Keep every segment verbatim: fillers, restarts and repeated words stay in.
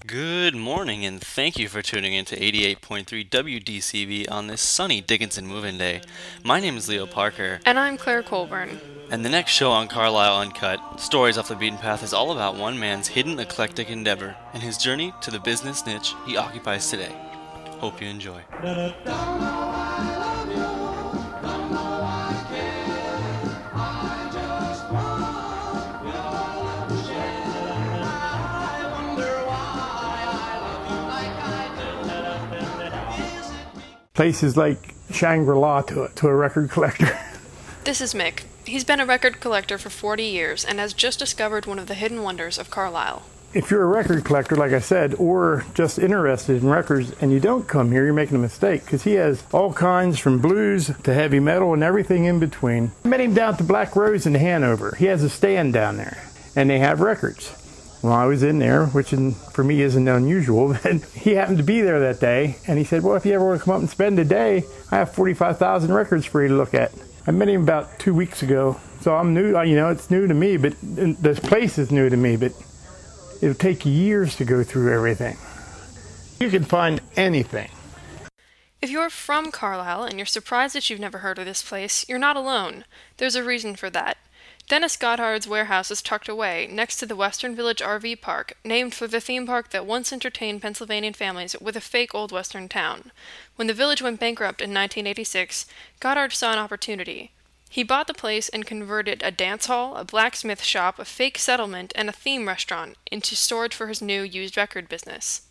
Good morning, and thank you for tuning in to eighty-eight point three W D C V on this sunny Dickinson Move-In Day. My name is Leo Parker. And I'm Claire Colburn. And the next show on Carlisle Uncut, Stories Off the Beaten Path, is all about one man's hidden eclectic endeavor and his journey to the business niche he occupies today. Hope you enjoy. Places like Shangri-La to a, to a record collector. This is Mick. He's been a record collector for forty years and has just discovered one of the hidden wonders of Carlisle. If you're a record collector, like I said, or just interested in records and you don't come here, you're making a mistake, because he has all kinds from blues to heavy metal and everything in between. I met him down at the Black Rose in Hanover. He has a stand down there, and they have records. Well, I was in there, which in, for me isn't unusual, but he happened to be there that day, and he said, well, if you ever want to come up and spend a day, I have forty-five thousand records for you to look at. I met him about two weeks ago, so I'm new, you know, it's new to me, but this place is new to me, but it'll take years to go through everything. You can find anything. If you're from Carlisle and you're surprised that you've never heard of this place, you're not alone. There's a reason for that. Dennis Goddard's warehouse is tucked away next to the Western Village R V Park, named for the theme park that once entertained Pennsylvanian families with a fake old western town. When the village went bankrupt in nineteen eighty-six, Goddard saw an opportunity. He bought the place and converted a dance hall, a blacksmith shop, a fake settlement, and a theme restaurant into storage for his new used record business.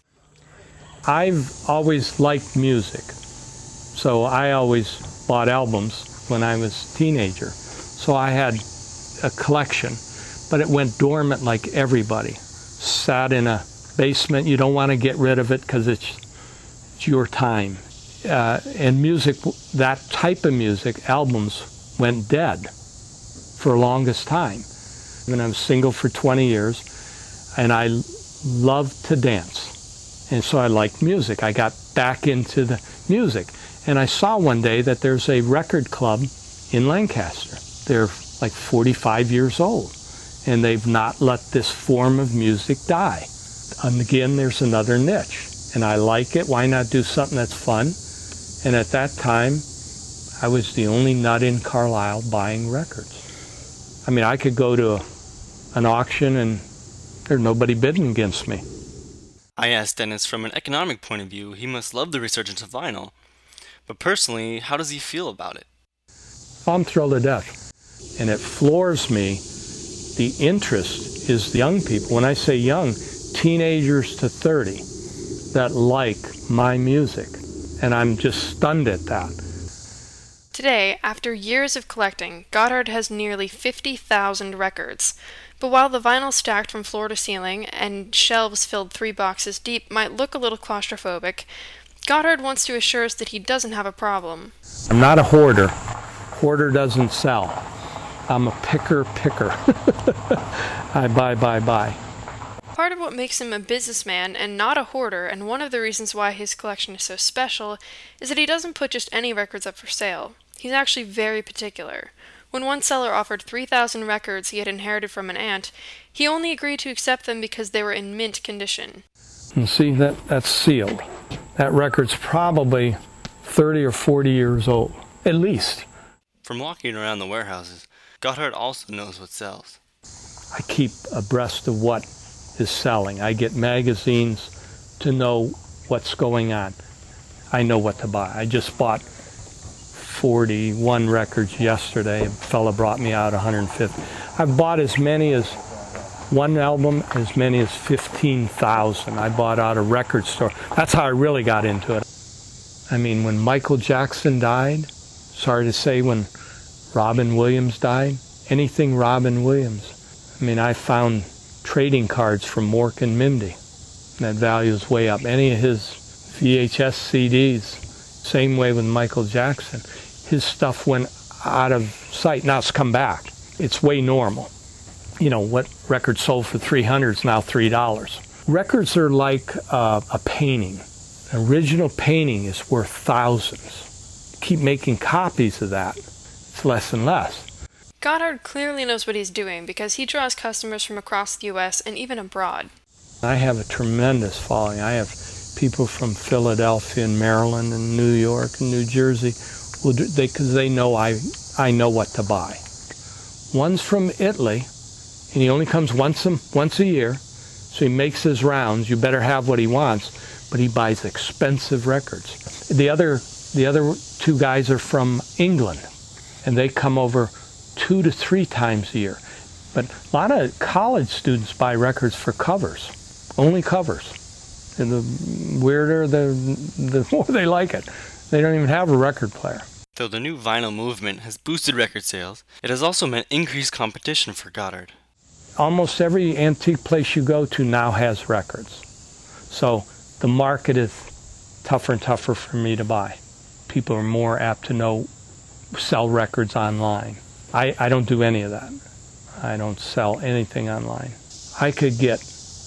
I've always liked music, so I always bought albums when I was a teenager. So I had a collection, but it went dormant like everybody. Sat in a basement. You don't want to get rid of it because it's, it's your time. Uh, and music, that type of music, albums, went dead for the longest time. And I was single for twenty years, and I loved to dance. And so I liked music. I got back into the music. And I saw one day that there's a record club in Lancaster. They're like forty-five years old, and they've not let this form of music die. And again, there's another niche, and I like it. Why not do something that's fun? And at that time, I was the only nut in Carlisle buying records. I mean, I could go to a, an auction and there's nobody bidding against me. I asked Dennis, from an economic point of view, he must love the resurgence of vinyl. But personally, how does he feel about it? I'm thrilled to death. And it floors me. The interest is the young people. When I say young, teenagers to thirty that like my music. And I'm just stunned at that. Today, after years of collecting, Goddard has nearly fifty thousand records. But while the vinyl stacked from floor to ceiling and shelves filled three boxes deep might look a little claustrophobic, Goddard wants to assure us that he doesn't have a problem. I'm not a hoarder. Hoarder doesn't sell. I'm a picker picker. I buy, buy, buy. Part of what makes him a businessman and not a hoarder, and one of the reasons why his collection is so special, is that he doesn't put just any records up for sale. He's actually very particular. When one seller offered three thousand records he had inherited from an aunt, he only agreed to accept them because they were in mint condition. And see, that that's sealed. That record's probably thirty or forty years old, at least. From walking around the warehouses, Goddard also knows what sells. I keep abreast of what is selling. I get magazines to know what's going on. I know what to buy. I just bought forty-one records yesterday. A fella brought me out one hundred fifty. I've bought as many as one album, as many as fifteen thousand. I bought out a record store. That's how I really got into it. I mean, when Michael Jackson died, sorry to say, when Robin Williams died, anything Robin Williams. I mean, I found trading cards from Mork and Mindy. That value is way up. Any of his V H S C Ds, same way with Michael Jackson. His stuff went out of sight. Now it's come back. It's way normal. You know, what record sold for three hundred dollars is now three dollars. Records are like uh, a painting. An original painting is worth thousands. Keep making copies of that. It's less and less. Goddard clearly knows what he's doing because he draws customers from across the U S and even abroad. I have a tremendous following. I have people from Philadelphia and Maryland and New York and New Jersey, will do, they, because they know I, I know what to buy. One's from Italy, and he only comes once a, once a year, so he makes his rounds. You better have what he wants, but he buys expensive records. The other, the other two guys are from England, and they come over two to three times a year. But a lot of college students buy records for covers, only covers. And the weirder, the, the more they like it. They don't even have a record player. Though the new vinyl movement has boosted record sales, it has also meant increased competition for Goddard. Almost every antique place you go to now has records. So the market is tougher and tougher for me to buy. People are more apt to know, sell records online. I, I don't do any of that. I don't sell anything online. I could get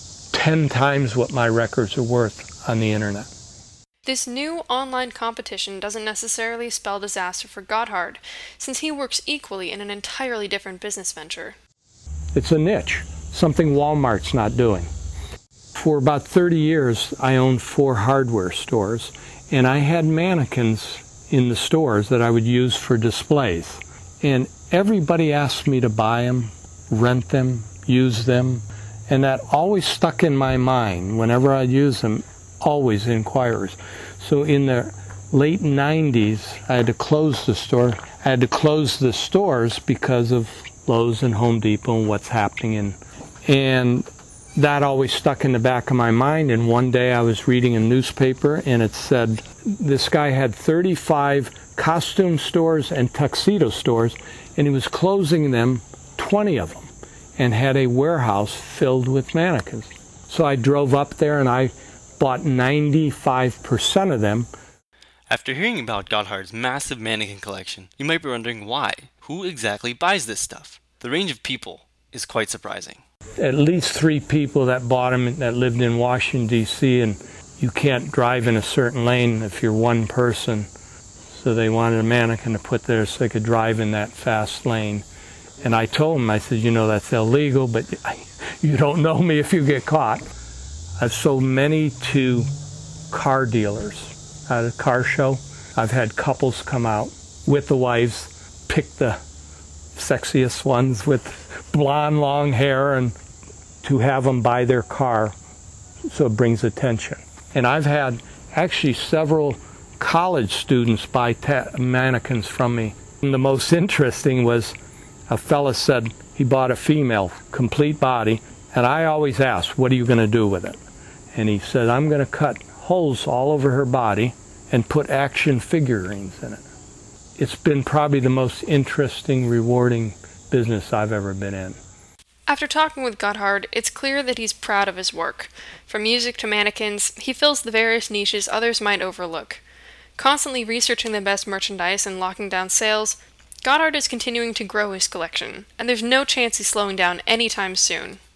ten times what my records are worth on the internet. This new online competition doesn't necessarily spell disaster for Gotthard, since he works equally in an entirely different business venture. It's a niche, something Walmart's not doing. For about thirty years, I owned four hardware stores, and I had mannequins in the stores that I would use for displays. And everybody asked me to buy them, rent them, use them, and that always stuck in my mind. Whenever I'd use them, always inquirers. So in the late nineties, I had to close the store. I had to close the stores because of Lowe's and Home Depot and what's happening. In, and that always stuck in the back of my mind. And one day I was reading a newspaper, and it said this guy had thirty-five costume stores and tuxedo stores, and he was closing them, twenty of them, and had a warehouse filled with mannequins. So I drove up there and I bought ninety-five percent of them. After hearing about Gotthard's massive mannequin collection, you might be wondering why. Who exactly buys this stuff? The range of people is quite surprising. At least three people that bought them that lived in Washington, D C, and you can't drive in a certain lane if you're one person. So they wanted a mannequin to put there so they could drive in that fast lane. And I told them, I said, you know, that's illegal, but you don't know me if you get caught. I've sold many to car dealers at a car show. I've had couples come out with the wives, pick the sexiest ones with blonde, long hair, and to have them buy their car, so it brings attention. And I've had actually several college students buy ta- mannequins from me. And the most interesting was a fella said he bought a female, complete body, and I always asked, what are you going to do with it? And he said, I'm going to cut holes all over her body and put action figurines in it. It's been probably the most interesting, rewarding business I've ever been in. After talking with Gotthard, it's clear that he's proud of his work. From music to mannequins, he fills the various niches others might overlook. Constantly researching the best merchandise and locking down sales, Gotthard is continuing to grow his collection, and there's no chance he's slowing down anytime soon.